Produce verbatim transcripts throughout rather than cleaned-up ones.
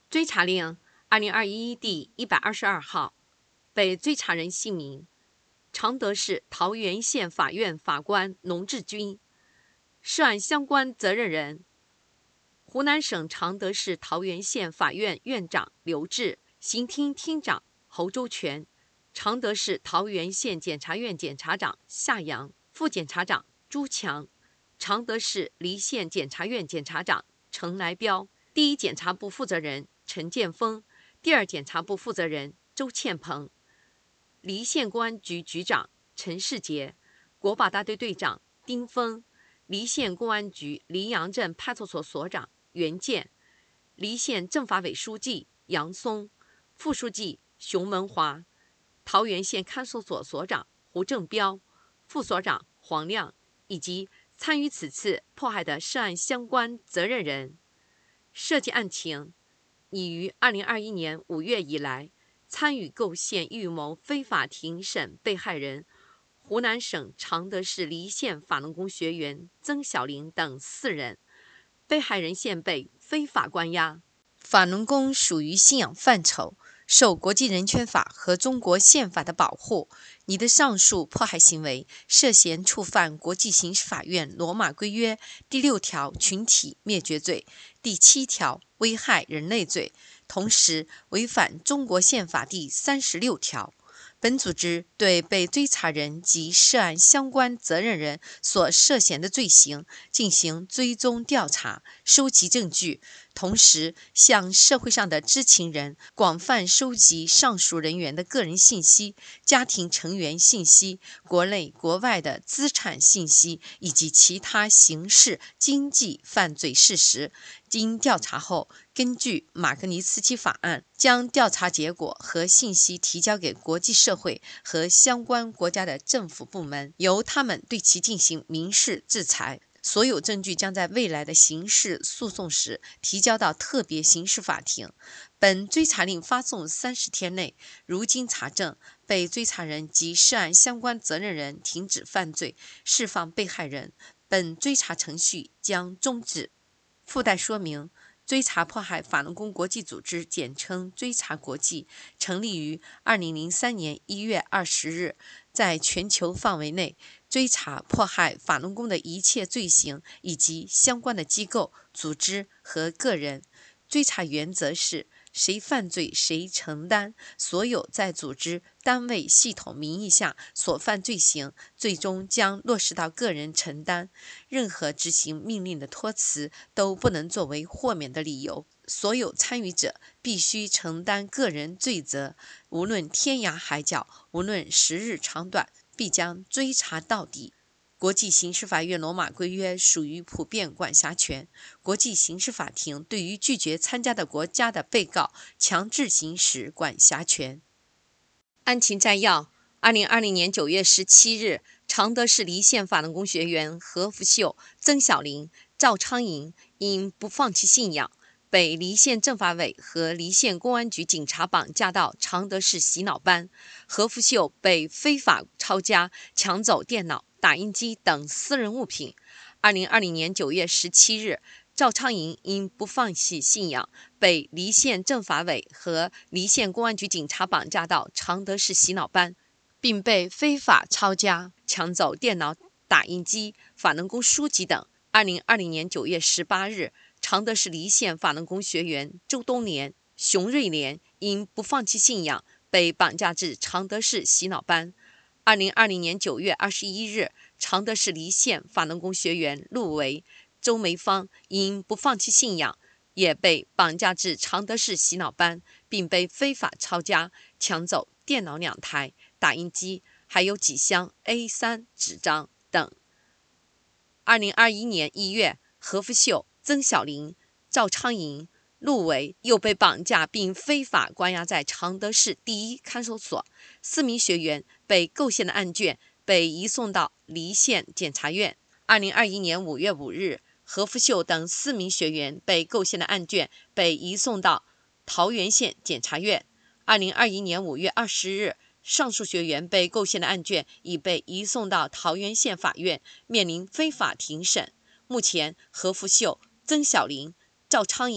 追查令二零二一第一百二十二号，被追查人姓名：常德市桃源县法院法官农志军，涉案相关责任人：湖南省常德市桃源县法院院长刘志，刑厅厅长侯周全，常德市桃源县检察院检察长夏阳，副检察长朱强，常德市梨县检察院检察长程来彪，第一检察部负责人陈建峰，第二检察部负责人周倩鹏，梨县公安局局长陈世杰，国保大队队长丁峰，梨县公安局梨阳镇派出所所长袁健，梨县政法委书记杨松，副书记熊文华，桃源县看守所所长胡正彪，副所长黄亮，以及参与此次迫害的涉案相关责任人。涉及案情，拟于二零二一年五月以来，参与构陷预谋非法庭审被害人湖南省常德市梨县法轮功学员曾小玲等四人。被害人现被非法关押。 法轮功属于信仰范畴，受国际人权法和中国宪法的保护。你的上述迫害行为涉嫌触犯国际刑事法院罗马规约第六条群体灭绝罪、第七条危害人类罪，同时违反中国宪法第三十六条。本组织对被追查人及涉案相关责任人所涉嫌的罪行进行追踪调查，收集证据，同时向社会上的知情人广泛收集上述人员的个人信息、家庭成员信息、国内国外的资产信息以及其他刑事、经济犯罪事实。经调查后，根据马格尼茨基法案，将调查结果和信息提交给国际社会和相关国家的政府部门，由他们对其进行民事制裁。所有证据将在未来的刑事诉讼时提交到特别刑事法庭。本追查令发送三十天内，如经查证，被追查人及涉案相关责任人停止犯罪，释放被害人，本追查程序将终止。附带说明：追查迫害法轮功国际组织，简称追查国际，成立于二零零三年一月二十日，在全球范围内追查迫害法轮功的一切罪行以及相关的机构、组织和个人。追查原则是：谁犯罪谁承担，所有在组织、单位、系统名义下所犯罪行，最终将落实到个人承担。任何执行命令的托辞都不能作为豁免的理由。所有参与者必须承担个人罪责，无论天涯海角，无论时日长短，必将追查到底。国际刑事法院罗马规约属于普遍管辖权，国际刑事法庭对于拒绝参加的国家的被告强制行使管辖权。 案情摘要：二零二零年九月十七日，常德市梨县法轮功学员何福秀、曾小玲、赵昌颖因不放弃信仰，被梨县政法委和梨县公安局警察绑架到常德市洗脑班。何福秀被非法抄家、抢走电脑、打印机等私人物品。二零二零年九月十七日，赵昌颖因不放弃信仰，被梨县政法委和梨县公安局警察绑架到常德市洗脑班，并被非法抄家、抢走电脑、打印机、法轮功书籍等。二零二零年九月十八日，常德市梨县法轮功学员周东莲、熊瑞莲因不放弃信仰，被绑架至常德市洗脑班。二零二零年九月二十一日，常德市梨县法轮功学员陆维、周梅芳因不放弃信仰，也被绑架至常德市洗脑班，并被非法抄家、抢走电脑两台、打印机，还有几箱 A 三 纸张等。二零二一年一月，何福秀、曾小玲、赵昌颖、陆维又被绑架并非法关押在常德市第一看守所，四名学员被构陷的案卷被移送到梨县检察院。二零二一年五月五日，何福秀等四名学员被构陷的案卷被移送到桃源县检察院。二零二一年五月二十日，上述学员被构陷的案卷已被移送到桃源县法院，面临非法庭审。目前，何福秀、曾小玲、赵昌颖、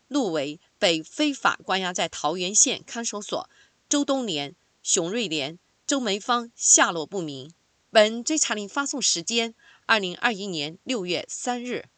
陆维被非法关押在桃源县看守所，周东莲、熊瑞莲、周梅芳下落不明。本追查令发送时间：二零二一年六月三日。